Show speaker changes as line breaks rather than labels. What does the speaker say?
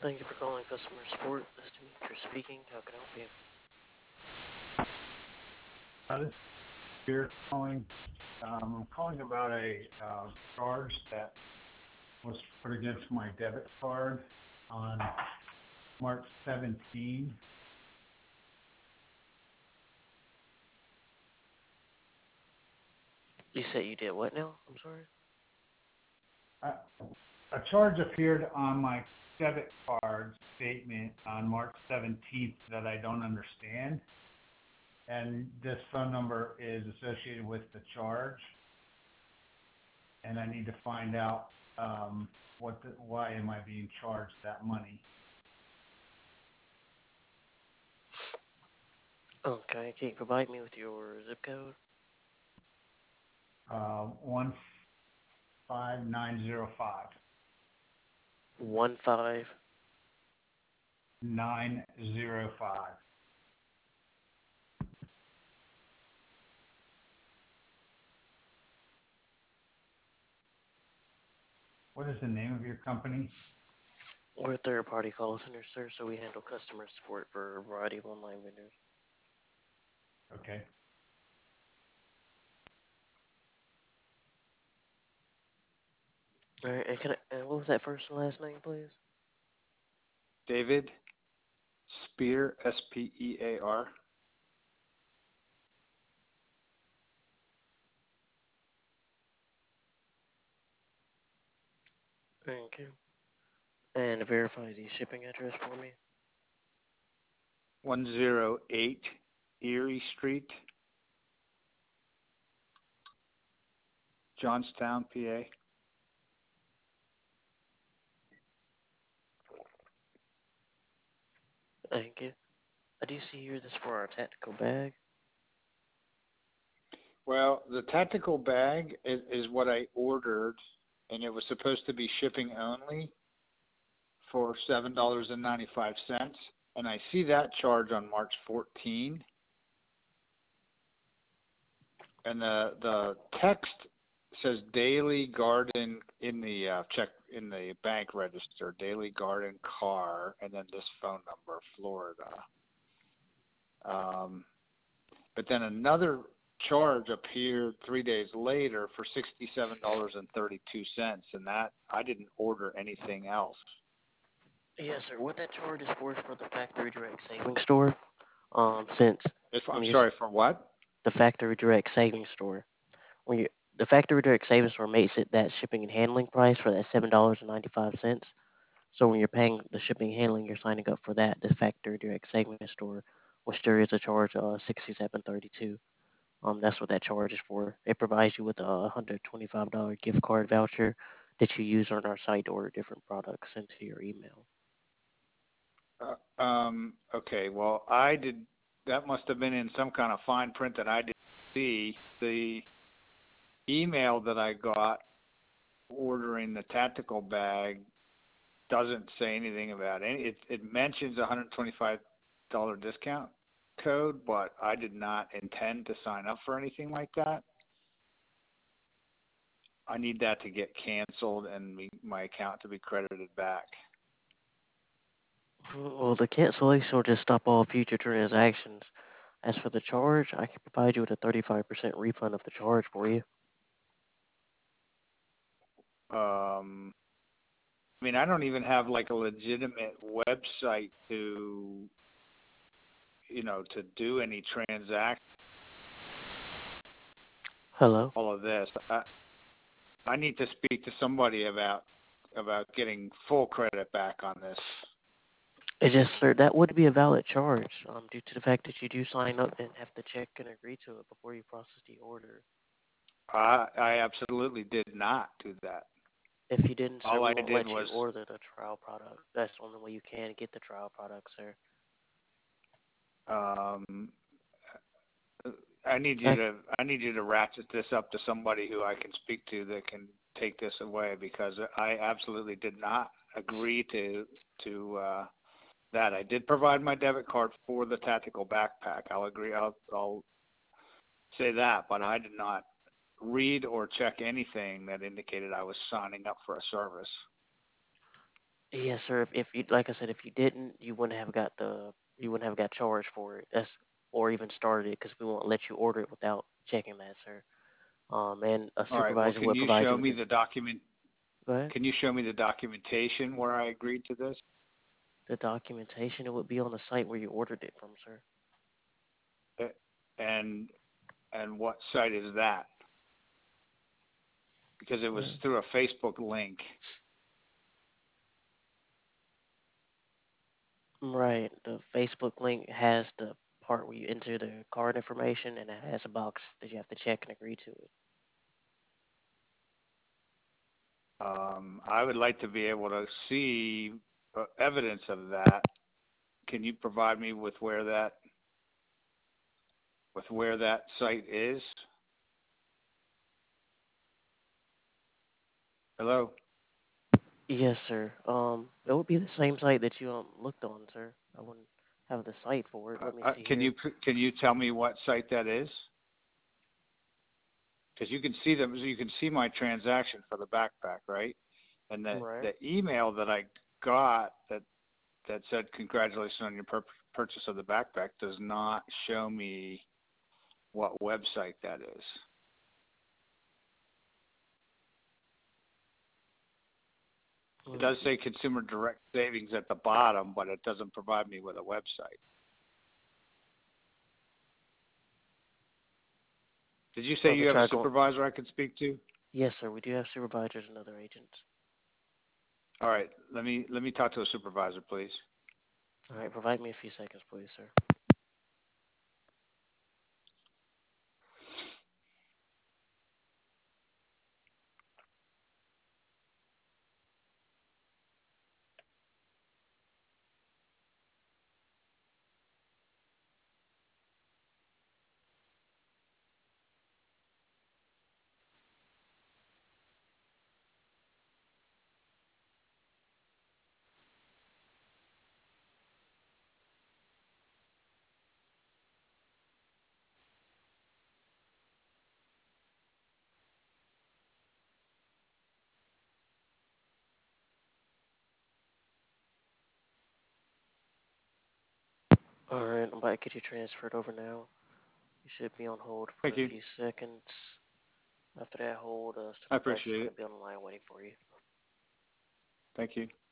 Thank you for calling customer support. This is Demetrius speaking. How can I help you?
This is Spear calling. I'm calling about a charge that was put against my debit card on March 17.
You said you did what now? I'm sorry.
A, a charge appeared on my debit card statement on March 17th that I don't understand, and this phone number is associated with the charge, and I need to find out why am I being charged that money.
Okay, can you provide me with your zip code?
15905.
15.
905. What is the name of your company?
We're a third-party call center, sir, so we handle customer support for a variety of online vendors.
Okay.
All right, and what was that first and last name, please?
David Spear, Spear.
Thank you. And verify the shipping address for me.
108 Erie Street, Johnstown, PA.
Thank you. I do see here this for our tactical bag.
Well, the tactical bag is what I ordered, and it was supposed to be shipping only for $7.95, and I see that charge on March 14, and the text says Daily Garden in the in the bank register, Daily Garden car, and then this phone number, Florida. But then another charge appeared 3 days later for $67.32, and that I didn't order anything else.
Yes, sir. What that charge is for the factory direct savings store. Since
I'm
when you
sorry, for what?
the factory direct savings store. When you the factory direct savings store makes it that shipping and handling price for that $7.95. So when you're paying the shipping and handling, you're signing up for that. The factory direct savings store, which there is a charge of $67.32. That's what that charge is for. It provides you with a $125 gift card voucher that you use on our site to order different products into your email.
Okay, well, that must have been in some kind of fine print that I didn't see. The email that I got ordering the tactical bag doesn't say anything about it mentions a $125 discount code, but I did not intend to sign up for anything like that. I need that to get canceled and my account to be credited back.
Well, the cancellation will just stop all future transactions. As for the charge, I can provide you with a 35% refund of the charge for you.
I mean, I don't even have like a legitimate website to do any transaction.
Hello?
All of this. I need to speak to somebody about getting full credit back on this.
Yes, sir, that would be a valid charge due to the fact that you do sign up and have to check and agree to it before you process the order.
I absolutely did not do that.
If you didn't, sir,
All
we
I
won't
did
let you
was
order the trial product. That's the only way you can get the trial product, sir.
um, I need you to ratchet this up to somebody who I can speak to that can take this away, because I absolutely did not agree to that. I did provide my debit card for the tactical backpack. I'll agree. I'll say that, but I did not read or check anything that indicated I was signing up for a service.
Yes, sir. If you, like I said, if you didn't, you wouldn't have got charged for it. That's or even started it because we won't let you order it without checking that, sir. And a
All right. Well,
supervisor will provide you with the. Go ahead.
can you show me the documentation where I agreed to this?
The documentation, it would be on the site where you ordered it from, sir.
Uh, And and what site is that? Because it was
Mm.
through a Facebook link.
Right. The Facebook link has the part where you enter the card information, and it has a box that you have to check and agree to it.
I would like to be able to see evidence of that. Can you provide me with where that site is? Hello?
Yes, sir. It would be the same site that you looked on, sir. I wouldn't have the site for it. Let me see
Can
here.
you tell me what site that is? Because you can see my transaction for the backpack, right? And
Right.
the email that I got that said congratulations on your purchase of the backpack does not show me what website that is. It
Mm.
does say Consumer Direct Savings at the bottom, but it doesn't provide me with a website. Did you say
Let me
you have a
try going.
supervisor I could speak to?
Yes, sir. We do have supervisors and other agents.
All right, let me talk to a supervisor, please.
All right. Provide me a few seconds, please, sir. All right. I'm about to get you transferred over now. You should be on hold for
Thank
a
you.
few seconds. After that hold,
I
supervisor's
appreciate
going
it.
to be on the line waiting for you.
Thank you.